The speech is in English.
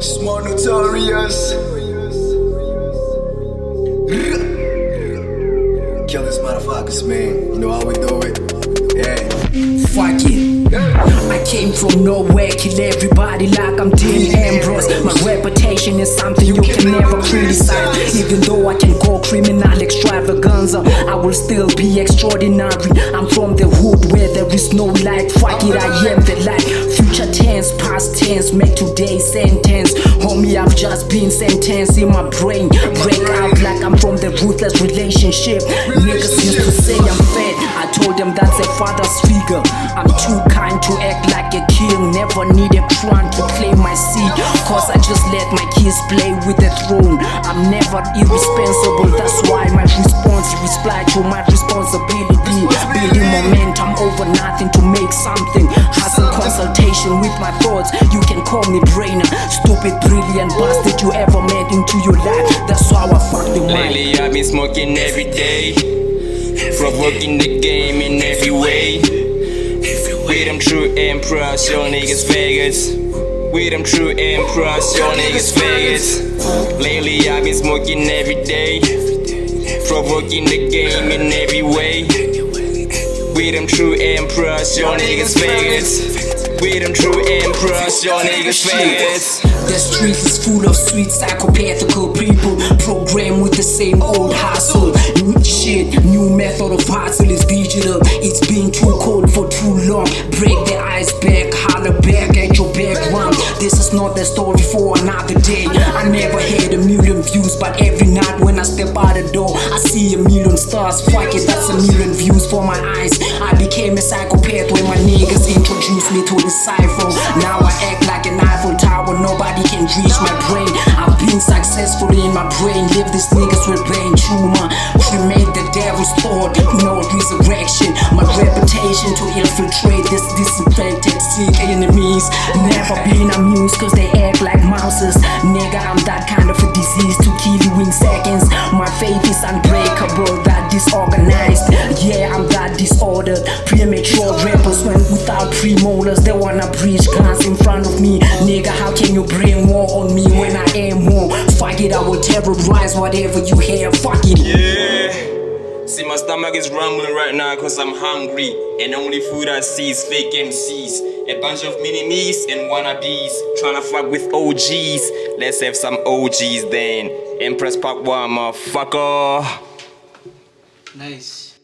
Smart Notorious. Kill these motherfuckers, man. You know how we do it. Yeah. Fuck it. I came from nowhere, kill everybody like I'm Dean Ambrose. My reputation is something you can never criticize. Even though I can go criminal extravaganza, I will still be extraordinary. I'm from the hood where there is no light. Fuck it, I am the light. Future tense, past tense, make today's sentence. Homie, I've just been sentenced in my brain. Break out like I'm from the ruthless relationship. Niggas used to say I'm fed. I told them that's a father's figure. I'm too kind to act like a king. Never need a crown to claim my seat, cause I just let my kids play with the throne. I'm never irresponsible, that's why my response reply to my responsibility. Building momentum over nothing to make something. Hustle consultation with my thoughts. You can call me brainer. Stupid, brilliant bastard you ever met into your life. That's how I fuck the mind. Lately I've been smoking every day, provoking the game in every way. With them true emperors, your niggas Vegas. With them true emperors, your niggas Vegas. Lately I've been smoking every day, provoking the game in every way. With them true emperors, your niggas Vegas. With them true emperors, your niggas Vegas. The street is full of sweet psychopathical people, programmed with the same old hustle. New shit, new method of hustle is digital. It's been too cold for too long. Break the ice back, holler back at your background. This is not the story for another day. I never had a million views, but every night when I step out the door, I see a million stars. Fuck it, that's a million views for my eyes. I became a psychopath when my niggas introduced me to the cypher. Now I act like an Eiffel Tower, nobody can reach my brain. I've been successful in my brain. Leave these niggas with brain tumor. Cremate the devil's thought, no resurrection. My reputation to infiltrate this disinfected sick enemies. Never been amused cause they act like mouses. Nigga, I'm that kind of a disease to kill you in seconds. My faith is unbreakable, that disorganized. Yeah, I'm that disordered. Premature rappers when without premolars. They wanna breach guns in front of me. Nigga, how can you bring war on me when I am war? Fuck it, I will terrorize whatever you hear. Fuck it. Yeah. See, my stomach is rumbling right now cause I'm hungry. And the only food I see is fake MCs. A bunch of mini-me's and wannabes tryna fuck with OGs. Let's have some OGs then. Empress Park 1, motherfucker. Nice.